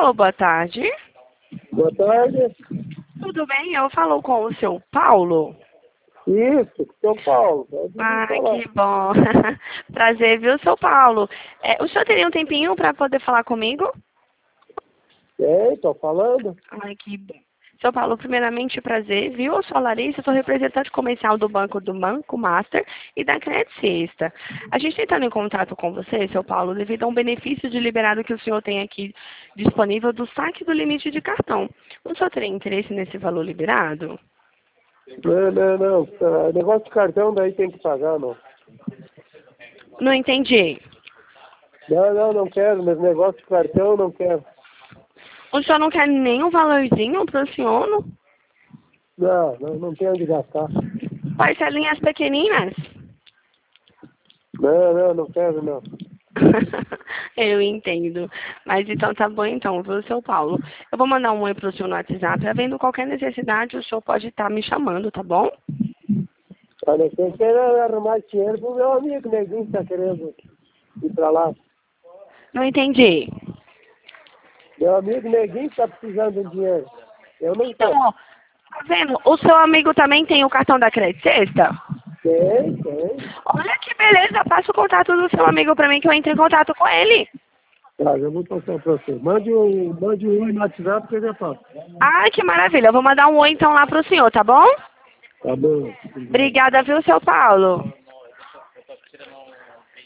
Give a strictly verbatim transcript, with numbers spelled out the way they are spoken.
Alô, boa tarde. Boa tarde. Tudo bem? Eu falo com o seu Paulo. Isso, São Paulo. Ah, que bom. Prazer, viu, seu Paulo? É, o senhor teria um tempinho para poder falar comigo? Tem, tô falando. Ai, que bom. Seu Paulo, primeiramente, prazer, viu? Eu sou a Larissa, sou representante comercial do Banco do Banco Master e da Credit Sexta. A gente entrando em contato com você, seu Paulo, devido a um benefício de liberado que o senhor tem aqui disponível do saque do limite de cartão. O senhor teria interesse nesse valor liberado? Não, não, não. Tá, negócio de cartão daí tem que pagar, não. Não entendi. Não, não, não quero. Mas negócio de cartão não quero. O senhor não quer nenhum valorzinho para o senhor? Não? Não, não, não tenho onde gastar. Parcelinhas pequeninas? Não, não, não quero, não. Eu entendo. Mas então tá bom então, viu, seu Paulo? Eu vou mandar um oi pro senhor no WhatsApp. Havendo qualquer necessidade, o senhor pode estar me chamando, tá bom? Olha, quem quer arrumar dinheiro pro meu amigo Neguinho que tá querendo ir pra lá. Não entendi. Meu amigo Neguinho que tá precisando de dinheiro. Eu não Então, quero. ó, tá vendo? O seu amigo também tem o cartão da Credit Sexta? Tem, tem. Olha que beleza, passa o contato do seu amigo pra mim que eu entre em contato com ele. Tá, eu vou passar pra você. Mande um, mande um oi no WhatsApp que eu já passo. Ai, que maravilha. Eu vou mandar um oi então lá pro senhor, tá bom? Tá bom. Obrigada, viu, seu Paulo?